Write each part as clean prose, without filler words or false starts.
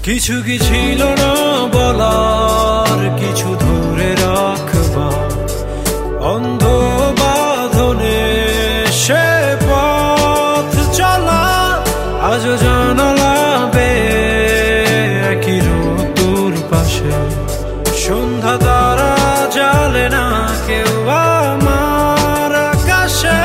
কিছু কি ছিল না বলার, কিছু ধরে রাখবার অন্ধ বাঁধনে সে পথ চলা। আজও জানালা বেয়ে একই রোদ্দুর পাশে সন্ধ্যা তারা জ্বালে না কেউ আমার আকাশে।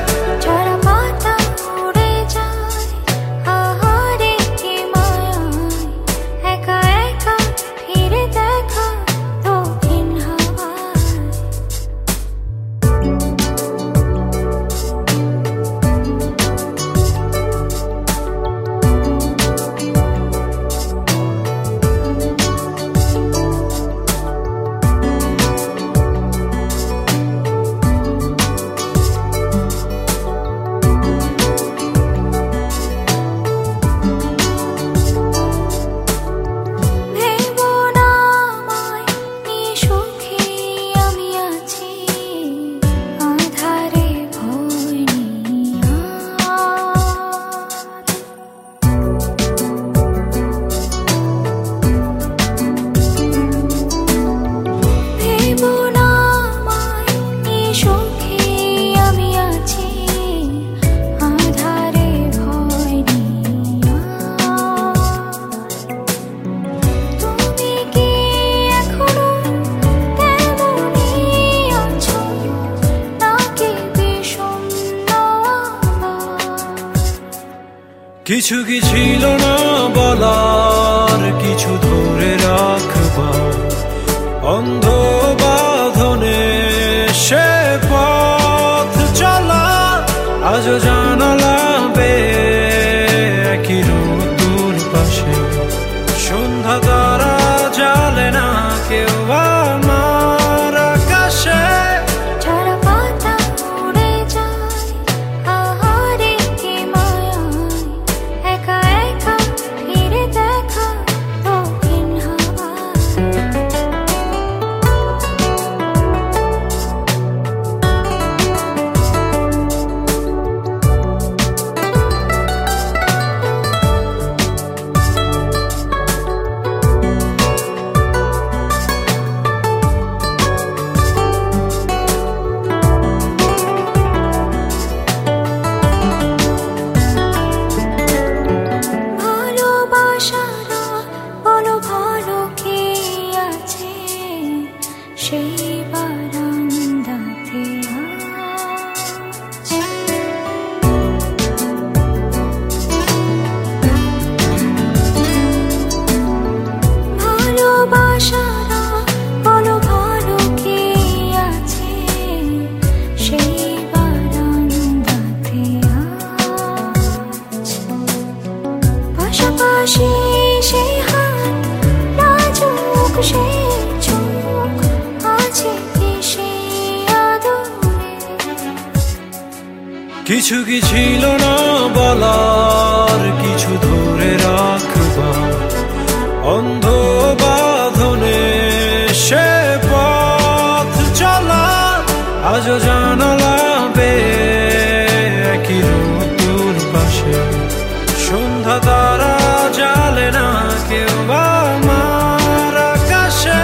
কিছু কি ছিল না বলার, কিছু ধরে রাখবার অন্ধ বাঁধনে সে পথ চলা। আজও জানালা বেয়ে একই রোদ্দুর পাশে সন্ধ্যা তারা জ্বালে না কেউ আমার আকাশে। কিছু কি ছিল না বলার, কিছু ধরে রাখবার অন্ধ বাঁধনে সে পথ চলা। আজও জানালা বেয়ে একই রোদ্দুর পাশে সন্ধ্যা তারা জ্বালে না কেউ আমার আকাশে।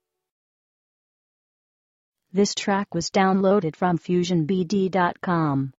This track was downloaded from FusionBD.com.